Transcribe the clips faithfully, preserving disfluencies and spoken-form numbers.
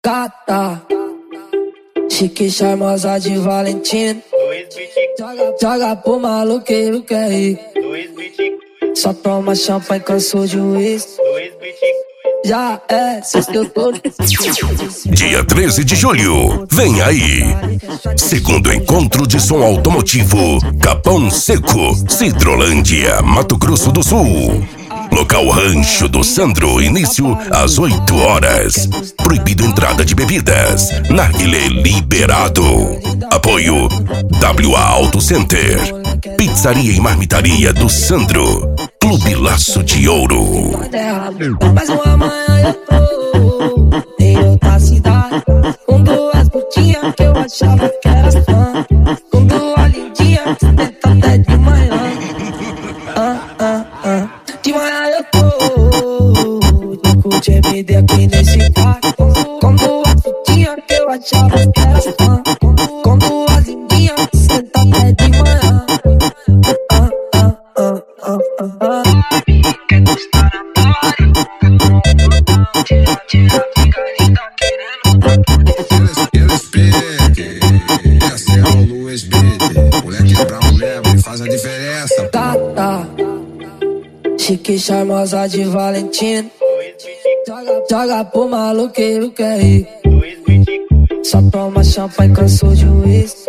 Gata, chique charmosa de Valentina. Joga, joga pro maluqueiro que é rico. Só toma champanhe, cansou de uísque. Já é, sextou. Dia treze de julho, vem aí. Segundo encontro de som automotivo, Capão Seco, Cidrolândia, Mato Grosso do Sul. Local Rancho do Sandro, início às oito horas. Proibido entrada de bebidas. Narguilé liberado. Apoio W A Auto Center, Pizzaria e Marmitaria do Sandro, Clube Laço de Ouro. Mas uma manhã eu tô em outra cidade, com duas putinhas que eu achava que era fã, com duas lindinhas que tenta até de manhã. Ah, ah, ah. De manhã eu tô de curte M D aqui nesse quarto, com duas putinhas que eu achava que era fã, com duas lindinhas que tenta até de manhã. Ah, ah, ah, ah, ah, ah. Quer gostar na party? Tira, tira, fica linda querendo. Eu explique, essa é o Luiz Beat. Moleque pra mulher, ele faz a diferença. Gata, chique charmosa de Valentina. Joga, joga pro maluqueiro que é rico. Só toma champanhe, cansou de uísque.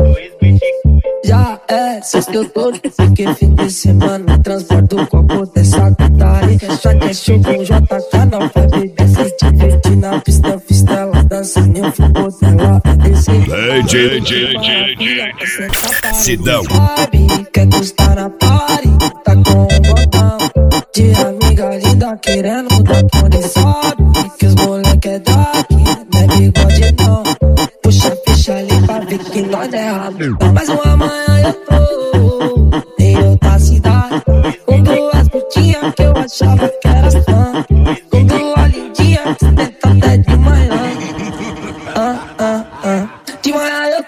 Já é, sextou, porque fim de semana transporta o copo dessa putaria. Já que é show com J K, não vai beber, se divertir na pista, fistela, dança, nem ficou dela. Lady, Lady, Sidão. Sabe, quer gostar na party, tá com um botão de amiga linda querendo mudar por e sobe, que os moleque é daqui, não é bigode não. Puxa a ficha ali pra ver que nós é rápido. Mas uma manhã eu tô em outra cidade, com duas putinhas que eu achava que era fã, com duas lindinhas que tenta até de manhã. Ah, ah, ah. De manhã eu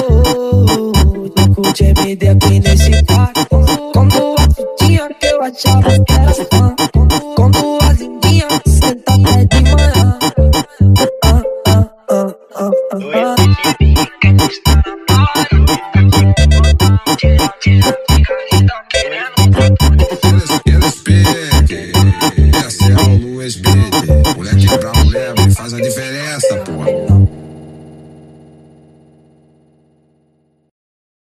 tô de curte M D aqui nesse quarto, com duas putinhas que eu achava que era fã,